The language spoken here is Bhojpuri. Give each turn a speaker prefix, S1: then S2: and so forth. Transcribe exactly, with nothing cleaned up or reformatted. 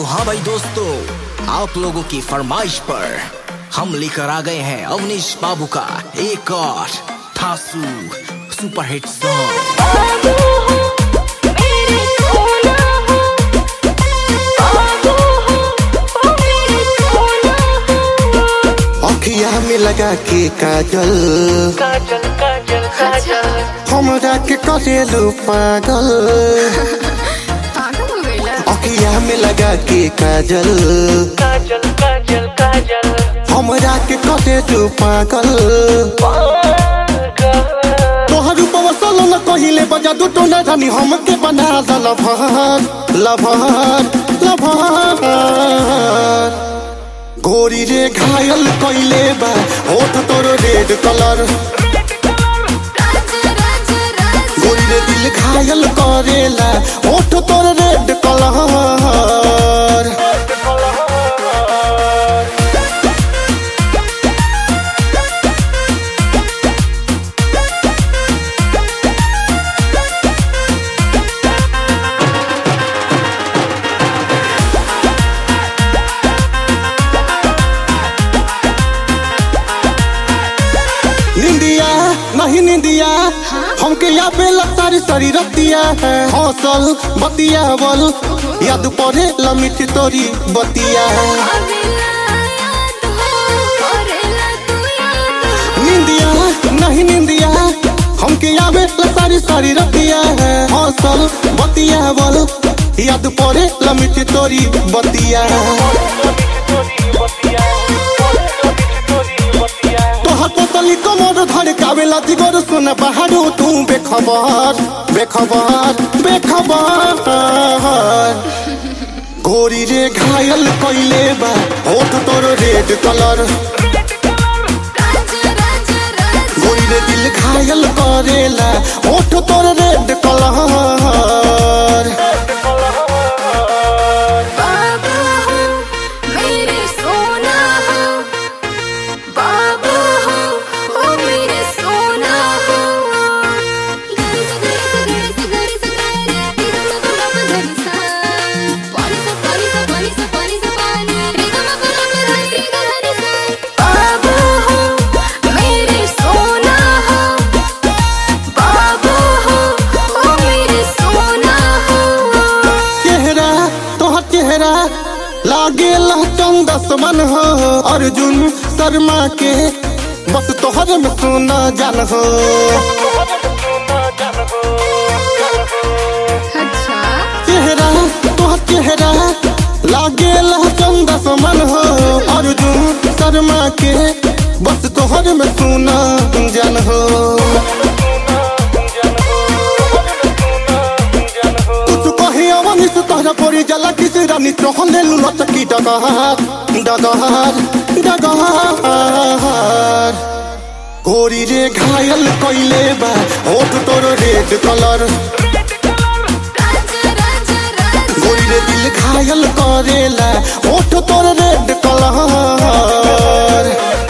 S1: हाँ भाई दोस्तों, आप लोगों की फरमाइश पर हम लेकर आ गए हैं अवनीश बाबू का एक और थासू सुपरहिट सॉन्ग।
S2: अखिया में लगा के काजल
S3: काजल काजल काजल
S2: हमरा के करेलू पागल। अखिया में लगा के काजल
S3: काजल काजल काजल
S2: हमरा के करेलू पागल। तोहर रूपवा सोलो न कहिले बजा दू टोना रानी हमके बना द लभार लभार लभार। गोरी रे घायल कइले बा होठ तोर रेड कलर। गोरी रे दिल घायल करेला होठ तोर रेड कलर। निंदिया नहीं निंदिया हमके या पे सारी सारी रतिया है। हौसल बतिया बल याद पड़े लमिट तोरी बतिया। निंदिया नहीं निंदिया हमके या पे सारी सारी रतिया है। हौसल बतिया बल याद पड़े लमिट तोरी बतिया। तली कमर धर कावेला दिगर सुन बहारो तू बेखबर बेखबर बेखबर। गोरी रे घायल कइले बा होठ तोर रेड कलर। गोरी रे दिल घायल करेला होठ तोर रेड कलर। लागेला चंदस मन हो अर्जुन शर्मा के बस तोहर में सोना जान हो। चेहरा तोहर चेहरा लागेला चंदस मन हो अर्जुन शर्मा के बस तोहर में सोना जान हो। तोहरा पड़ी जला किसी रानी चोहले लुला चकी डगहार डगहार डगहार। गोरी रे घायल कइले बा होठ तोर रेड कलर। गोरी रे दिल घायल करेला होठ तोर रेड कलर।